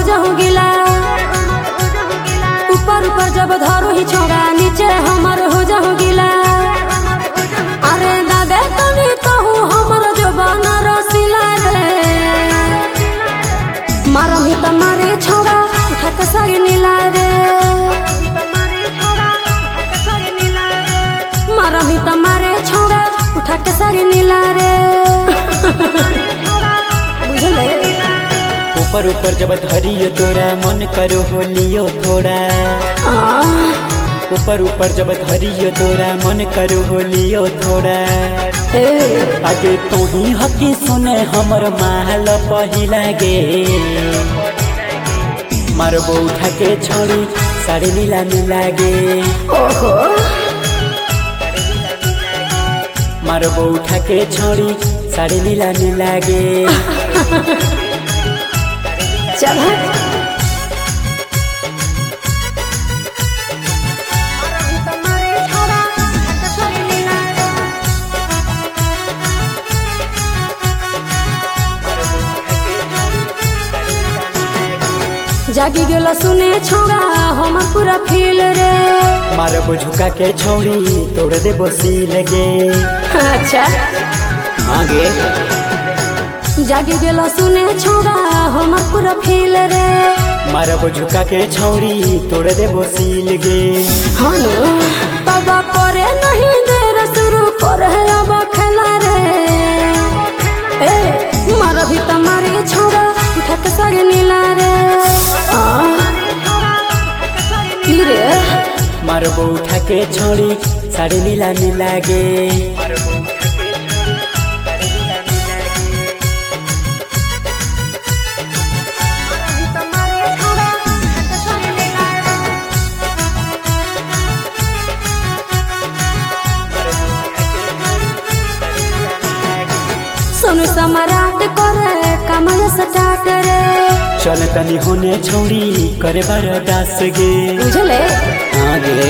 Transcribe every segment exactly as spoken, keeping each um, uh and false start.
जाऊं गिला। ऊपर ऊपर जब धरो ही छोड़ा नीचे हमर हो जाऊं गिला। अरे दादे तनी कहूँ हमर जो बना रसीला रे। मारम ही तुम्हारे छोड़ा उठा के सारी नीला रे। मारम ही तुम्हारे छोड़ा उठा के सारी नीला रे। ऊपर ऊपर जब धरियो तोरा मन करो होलियो थोड़ा। ऊपर ऊपर जब धरियो तोरा मन करो होलियो थोड़ा। आगे तू ही हकी सुने हमर महल पहिला गे। मारबो उठा के छोड़ी साड़ी नीला नीला गे। ओहो मारबो उठा के छोड़ी साड़ी नीला नीला गे। चल जागी गेला सुने छोड़ा हम पूरा फील रे। मारबो झुका के छोड़ी तोड़ दे बसील गे। अच्छा आगे जागी गेला सुने छोड़ा हम पूरा फील रे। मारबो झुका के छोड़ी तोड़ दे बसील गे। हानो बाबा करे नहीं देर शुरू करे अब खेला रे। ए मारा भी तुम्हारे छोड़ा उठा के साड़ी नीला रे। रे मारबो उठा के छोड़ी साड़ी नीला नीला गे। सोनू सम्राट करे कमल स्टार्ट रे। चल तनी होने छोड़ी करे बरदास गे। बुझले आगे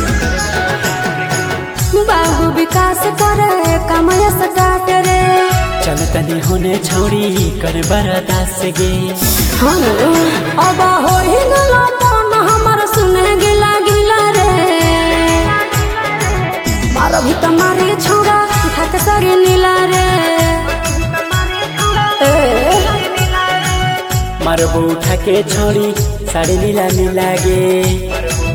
बाबू विकास करे कमल स्टार्ट रे। चल तनी होने छोड़ी करे बरदास गे। हानो अब हो ही गला मन हमर सुने गिला गिला रे। मारो भी तुम्हारे छोड़ा उठा के सारी नीला रे। मारबो उठा के छोड़ी साड़ी नीला नीला गे।